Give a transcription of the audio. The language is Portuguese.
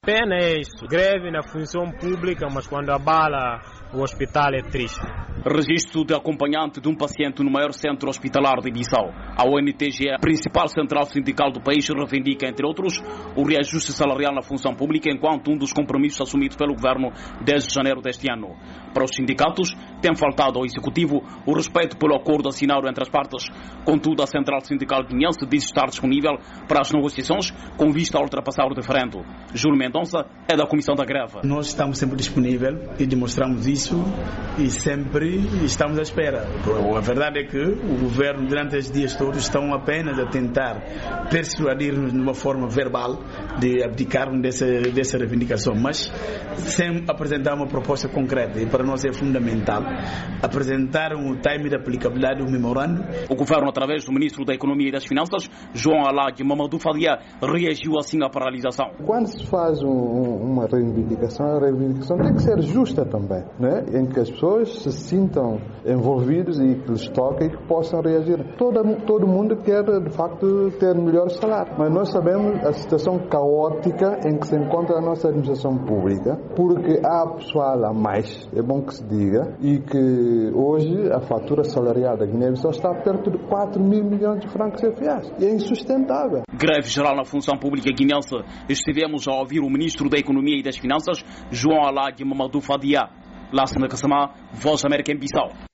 Pena é isso, greve na função pública, mas quando abala o hospital é triste. Registro de acompanhante de um paciente no maior centro hospitalar de Bissau. A ONTG, a principal central sindical do país, reivindica, entre outros, o reajuste salarial na função pública enquanto um dos compromissos assumidos pelo governo desde janeiro deste ano. Para os sindicatos, tem faltado ao executivo o respeito pelo acordo assinado entre as partes. Contudo, a central sindical guineense diz estar disponível para as negociações com vista a ultrapassar o diferendo. Júlio Mendonça é da comissão da greve. Nós estamos sempre disponíveis e demonstramos isso e sempre estamos à espera. A verdade é que o governo, durante estes dias todos, estão apenas a tentar persuadir-nos de uma forma verbal de abdicarmos dessa reivindicação, mas sem apresentar uma proposta concreta. E para nós é fundamental apresentar o time de aplicabilidade do memorando. O governo, através do ministro da Economia e das Finanças, João Alag Mamadou Fadia, reagiu assim à paralisação. Quando se faz uma reivindicação, a reivindicação tem que ser justa também, né? Em que as pessoas se sintam envolvidos e que lhes toque e que possam reagir. Todo mundo quer, de facto, ter melhor salário, mas nós sabemos a situação caótica em que se encontra a nossa administração pública, porque há pessoal a mais, é bom que se diga, e que hoje a fatura salarial da Guiné-Bissau está perto de 4 mil milhões de francos CFAs. E é insustentável. Greve geral na função pública guineense. Estivemos a ouvir o ministro da Economia e das Finanças, João Alag Mamadou Fadia. Lassana Kassamá, Voz da América em Bissau.